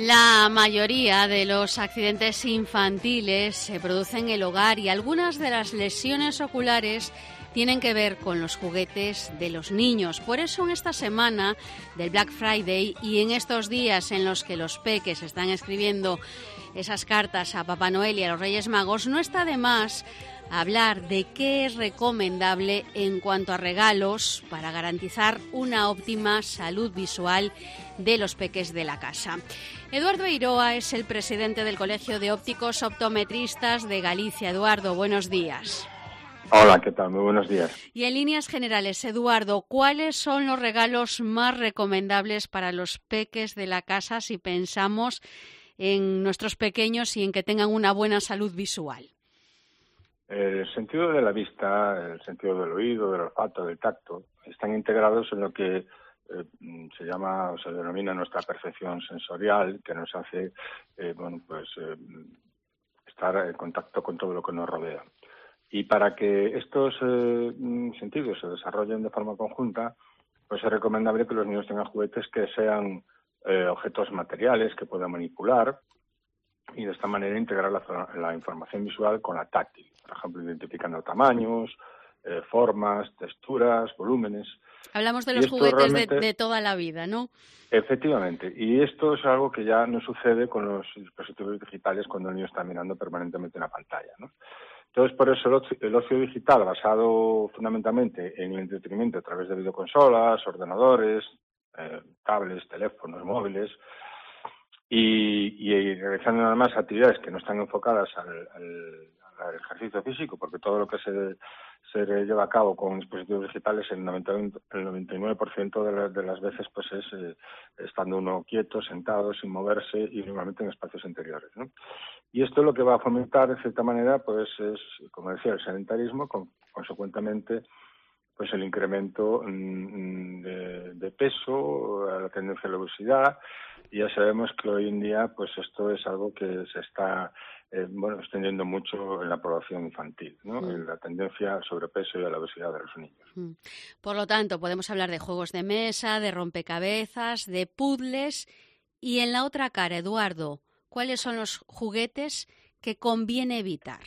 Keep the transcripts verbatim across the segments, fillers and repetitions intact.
La mayoría de los accidentes infantiles se producen en el hogar y algunas de las lesiones oculares tienen que ver con los juguetes de los niños. Por eso en esta semana del Black Friday y en estos días en los que los peques están escribiendo esas cartas a Papá Noel y a los Reyes Magos, no está de más hablar de qué es recomendable en cuanto a regalos para garantizar una óptima salud visual de los peques de la casa. Eduardo Eiroa es el presidente del Colegio de Ópticos Optometristas de Galicia. Eduardo, buenos días. Hola, ¿qué tal? Muy buenos días. Y en líneas generales, Eduardo, ¿cuáles son los regalos más recomendables para los peques de la casa si pensamos en nuestros pequeños y en que tengan una buena salud visual? El sentido de la vista, el sentido del oído, del olfato, del tacto, están integrados en lo que eh, se llama o se denomina nuestra percepción sensorial, que nos hace eh, bueno, pues, eh, estar en contacto con todo lo que nos rodea. Y para que estos eh, sentidos se desarrollen de forma conjunta, pues es recomendable que los niños tengan juguetes que sean eh, objetos materiales que puedan manipular y de esta manera integrar la, la información visual con la táctil. Por ejemplo, identificando tamaños, eh, formas, texturas, volúmenes. Hablamos de los juguetes de, de toda la vida, ¿no? Efectivamente. Y esto es algo que ya no sucede con los dispositivos digitales cuando el niño está mirando permanentemente una pantalla, ¿no? Entonces, por eso el ocio, el ocio digital, basado fundamentalmente en el entretenimiento a través de videoconsolas, ordenadores, eh, tablets, teléfonos, móviles, y, y realizando nada más actividades que no están enfocadas al, al, al ejercicio físico, porque todo lo que se, se lleva a cabo con dispositivos digitales, el, noventa, el noventa y nueve por ciento de, la, de las veces pues es eh, estando uno quieto, sentado, sin moverse y normalmente en espacios interiores, ¿no? Y esto lo que va a fomentar, de cierta manera, pues es, como decía, el sedentarismo, con, consecuentemente, pues el incremento mmm, de, de peso, la tendencia a la obesidad. Y ya sabemos que hoy en día, pues esto es algo que se está, eh, bueno, extendiendo mucho en la población infantil, ¿no? Mm. En la tendencia al sobrepeso y a la obesidad de los niños. Mm. Por lo tanto, podemos hablar de juegos de mesa, de rompecabezas, de puzzles. Y en la otra cara, Eduardo, ¿cuáles son los juguetes que conviene evitar?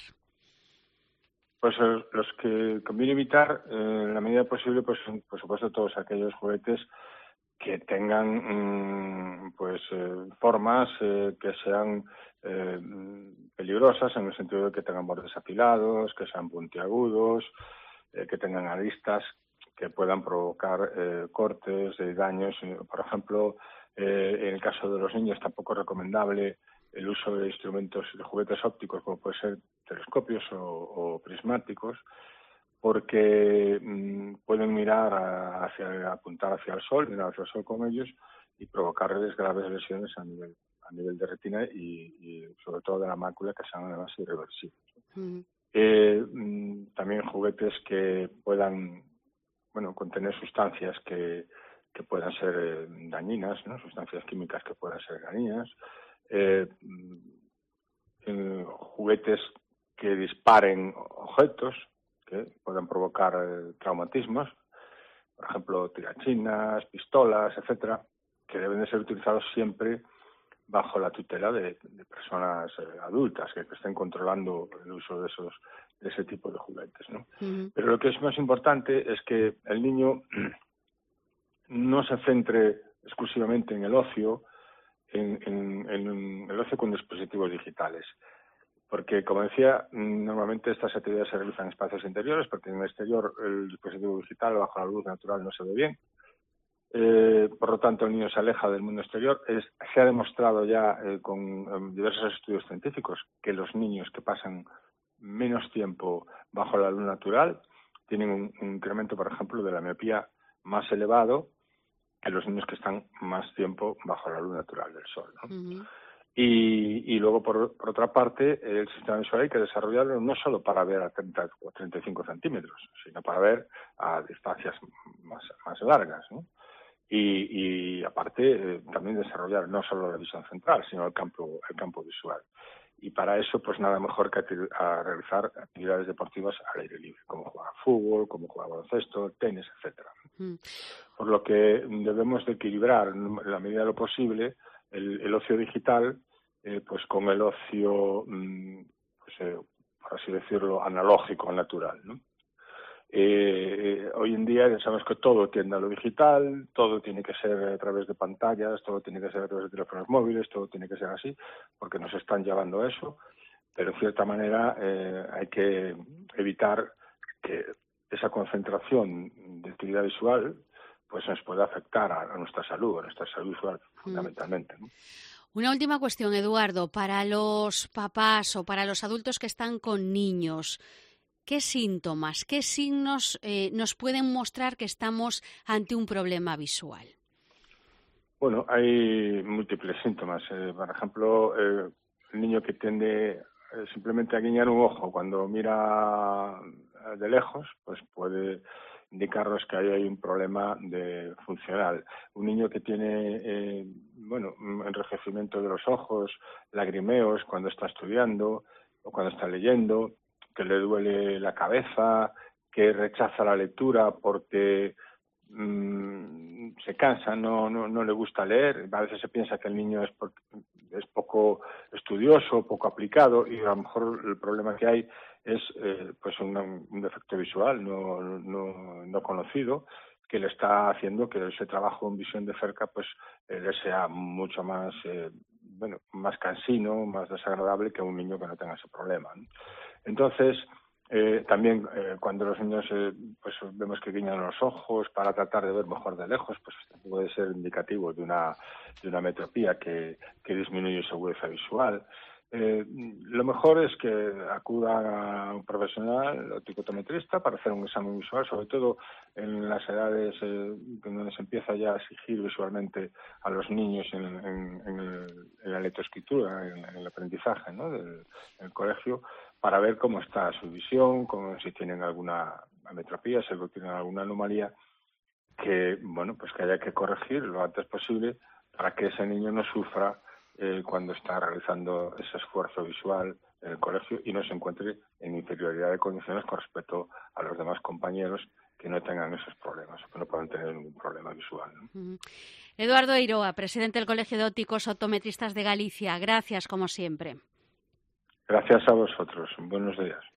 Pues los que conviene evitar, eh, en la medida posible, pues por supuesto todos aquellos juguetes que tengan mmm, pues eh, formas eh, que sean eh, peligrosas, en el sentido de que tengan bordes afilados, que sean puntiagudos, eh, que tengan aristas que puedan provocar eh, cortes, eh, daños. Por ejemplo, eh, en el caso de los niños tampoco es recomendable el uso de instrumentos, de juguetes ópticos, como puede ser telescopios o, o prismáticos, porque mmm, pueden mirar a, hacia, apuntar hacia el sol, mirar hacia el sol con ellos y provocarles graves lesiones a nivel, a nivel de retina y, y sobre todo de la mácula, que sean además irreversibles. Mm. Eh, mmm, también juguetes que puedan, bueno, contener sustancias que, que puedan ser eh, dañinas, ¿no? Sustancias químicas que puedan ser dañinas. Eh, eh, juguetes que disparen objetos que puedan provocar eh, traumatismos, por ejemplo, tirachinas, pistolas, etcétera, que deben de ser utilizados siempre bajo la tutela de, de personas eh, adultas que, que estén controlando el uso de esos de ese tipo de juguetes, ¿no? Uh-huh. Pero lo que es más importante es que el niño no se centre exclusivamente en el ocio, En, en, en el ocio con dispositivos digitales. Porque, como decía, normalmente estas actividades se realizan en espacios interiores, porque en el exterior el dispositivo digital bajo la luz natural no se ve bien. Eh, por lo tanto, el niño se aleja del mundo exterior. Es, se ha demostrado ya eh, con eh, diversos estudios científicos que los niños que pasan menos tiempo bajo la luz natural tienen un, un incremento, por ejemplo, de la miopía más elevado que los niños que están más tiempo bajo la luz natural del sol, ¿no? Uh-huh. Y, y luego, por, por otra parte, el sistema visual hay que desarrollarlo no solo para ver a treinta o treinta y cinco centímetros, sino para ver a distancias más, más largas, ¿no? Y, y aparte, eh, también desarrollar no solo la visión central, sino el campo, el campo visual. Y para eso, pues nada mejor que a realizar actividades deportivas al aire libre, como jugar fútbol, como jugar baloncesto, tenis, etcétera. Mm. Por lo que debemos de equilibrar, en la medida de lo posible, el, el ocio digital eh, pues con el ocio, mm, pues, eh, por así decirlo, analógico, natural, ¿no? Eh, hoy en día ya sabemos que todo tiende a lo digital, todo tiene que ser a través de pantallas, todo tiene que ser a través de teléfonos móviles, todo tiene que ser así, porque nos están llevando a eso, pero en cierta manera eh, hay que evitar que esa concentración de actividad visual pues nos pueda afectar a, a nuestra salud, a nuestra salud visual fundamentalmente, ¿no? Una última cuestión, Eduardo, para los papás o para los adultos que están con niños, ¿qué síntomas, qué signos eh, nos pueden mostrar que estamos ante un problema visual? Bueno, hay múltiples síntomas. Eh, por ejemplo, eh, el niño que tiende eh, simplemente a guiñar un ojo cuando mira de lejos, pues puede indicarnos que ahí hay un problema de funcional. Un niño que tiene, eh, bueno, enrojecimiento de los ojos, lagrimeos cuando está estudiando o cuando está leyendo, que le duele la cabeza, que rechaza la lectura porque mmm, se cansa, no, no, no le gusta leer. A veces se piensa que el niño es, por, es poco estudioso, poco aplicado, y a lo mejor el problema que hay es eh, pues un, un defecto visual no, no, no conocido, que le está haciendo que ese trabajo en visión de cerca pues eh, le sea mucho más eh, bueno más cansino, más desagradable que a un niño que no tenga ese problema, ¿no? Entonces eh, también eh, cuando los niños eh, pues vemos que guiñan los ojos para tratar de ver mejor de lejos, pues puede ser indicativo de una de una metropía que, que disminuye su agudeza visual. Eh, lo mejor es que acudan a un profesional optometrista para hacer un examen visual, sobre todo en las edades eh, donde se empieza ya a exigir visualmente a los niños en, en, en, el, en la lectoescritura, en, en el aprendizaje, ¿no?, del, del colegio, para ver cómo está su visión, cómo, si tienen alguna ametropía, si tienen alguna anomalía que, bueno, pues que haya que corregir lo antes posible para que ese niño no sufra Eh, cuando está realizando ese esfuerzo visual en el colegio y no se encuentre en inferioridad de condiciones con respecto a los demás compañeros que no tengan esos problemas, que no puedan tener ningún problema visual, ¿no? Uh-huh. Eduardo Eiroa, presidente del Colegio de Ópticos Optometristas de Galicia. Gracias, como siempre. Gracias a vosotros. Buenos días.